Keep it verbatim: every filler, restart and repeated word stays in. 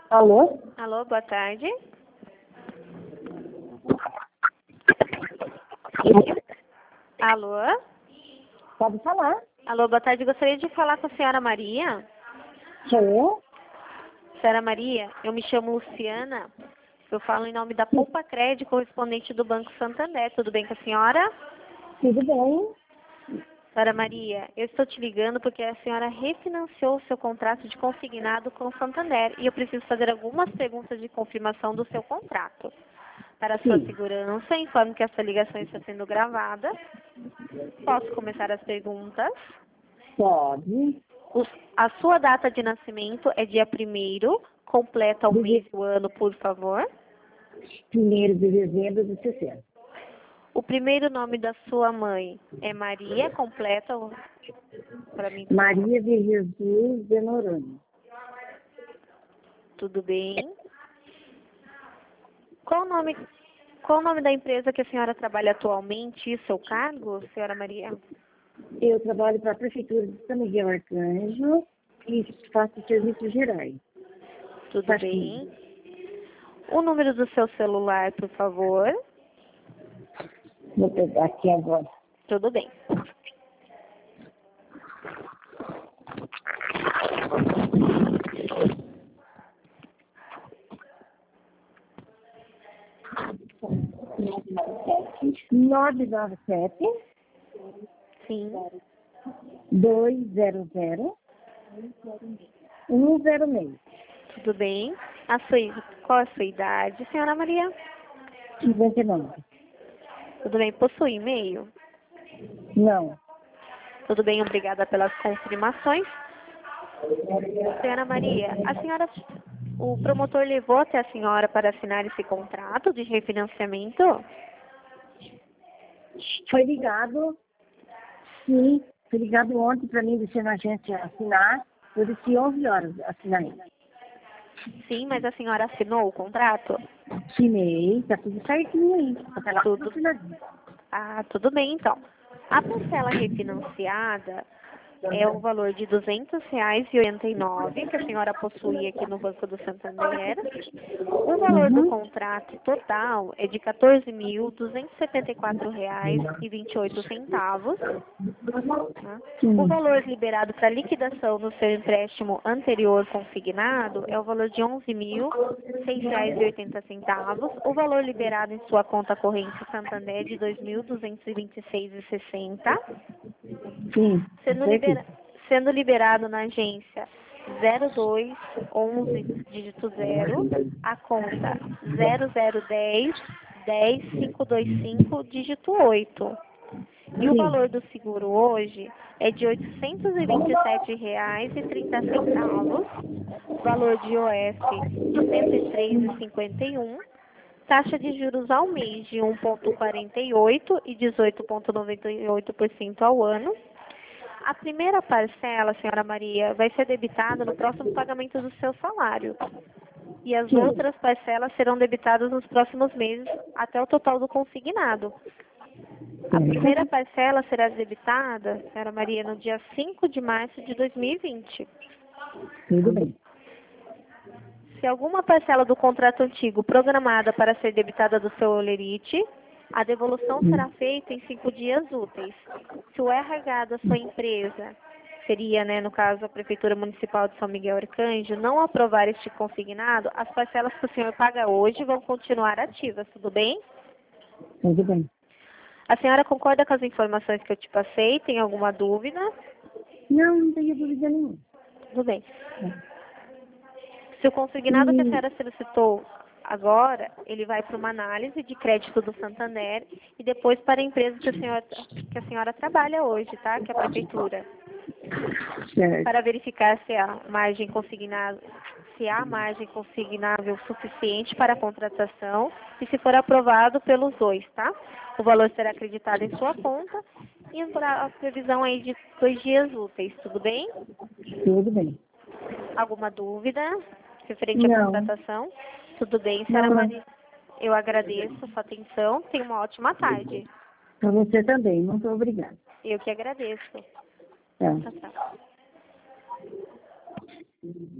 Alô? Alô, boa tarde. Alô? Pode falar. Alô, boa tarde. Gostaria de falar com a senhora Maria. Sou eu? Senhora Maria, eu me chamo Luciana. Eu falo em nome da Poupa Crédito, correspondente do Banco Santander. Tudo bem com a senhora? Tudo bem. Senhora Maria, eu estou te ligando porque a senhora refinanciou o seu contrato de consignado com o Santander e eu preciso fazer algumas perguntas de confirmação do seu contrato. Para a sua Sim. segurança, informo que essa ligação está sendo gravada. Posso começar as perguntas? Pode. Os- a sua data de nascimento é dia primeiro. Completa o mês e o ano, por favor. Primeiro de dezembro de sessenta. O primeiro nome da sua mãe é Maria. Completa para mim. Maria de Jesus de Noronha. Tudo bem. Qual o nome, qual o nome da empresa que a senhora trabalha atualmente e seu cargo, senhora Maria? Eu trabalho para a Prefeitura de São Miguel Arcanjo e faço serviços gerais. Tudo Tá bem. O número do seu celular, por favor. Vou pegar aqui agora. Tudo bem. nove nove sete, Sim. dois zero zero, um zero seis. Tudo bem. A sua, qual é a sua idade, senhora Maria? cinquenta e nove. Tudo bem. Possui e-mail? Não. Tudo bem. Obrigada pelas confirmações. Senhora Maria, a senhora, o promotor levou até a senhora para assinar esse contrato de refinanciamento? Foi ligado, sim, foi ligado ontem para mim, descer na agência assinar. Eu disse onze horas assinar ele. Sim, mas a senhora assinou o contrato? Assinei, tá tudo certinho aí. Tá lá Tudo. tudo assinadinho. Ah, tudo bem então. A parcela refinanciada é o valor de duzentos reais e oitenta e nove que a senhora possui aqui no Banco do Santander. O valor do Uhum. contrato total é de quatorze mil duzentos e setenta e quatro reais e vinte e oito centavos. Tá? Sim. O valor liberado para liquidação no seu empréstimo anterior consignado é o valor de onze mil seis reais e oitenta centavos. O valor liberado em sua conta corrente Santander é de dois mil duzentos e vinte e seis reais e sessenta centavos. Sim. Sendo, libera sendo liberado na agência zero dois onze dígito zero, a conta zero zero dez dez quinhentos e vinte e cinco dígito oito. E o Sim. valor do seguro hoje é de oitocentos e vinte e sete reais e trinta centavos, valor de O S de cento e três reais e cinquenta e um, taxa de juros ao mês de um vírgula quarenta e oito e dezoito vírgula noventa e oito por cento ao ano. A primeira parcela, senhora Maria, vai ser debitada no próximo pagamento do seu salário. E as Sim. outras parcelas serão debitadas nos próximos meses até o total do consignado. A primeira parcela será debitada, senhora Maria, no dia cinco de março de dois mil e vinte. Tudo bem. Se alguma parcela do contrato antigo programada para ser debitada do seu holerite, a devolução será feita em cinco dias úteis. Se o R H da sua empresa, seria, né, no caso, a Prefeitura Municipal de São Miguel Arcanjo, não aprovar este consignado, as parcelas que o senhor paga hoje vão continuar ativas, tudo bem? Tudo bem. A senhora concorda com as informações que eu te passei? Tem alguma dúvida? Não, não tenho dúvida nenhuma. Tudo bem. Se o consignado que a E, senhora solicitou agora, ele vai para uma análise de crédito do Santander e depois para a empresa que a senhora, que a senhora trabalha hoje, tá? Que é a prefeitura. certo. Para verificar se a margem consignada, se há margem consignável suficiente para a contratação e se for aprovado pelos dois, tá? O valor será acreditado em sua conta e a previsão aí de dois dias úteis, tudo bem? Tudo bem. Alguma dúvida referente à Não. contratação? Tudo bem, senhora Não, Maria? Eu agradeço a sua atenção. Tenha uma ótima tarde. para você também. Muito obrigada. Eu que agradeço. Tchau. Tchau, tchau.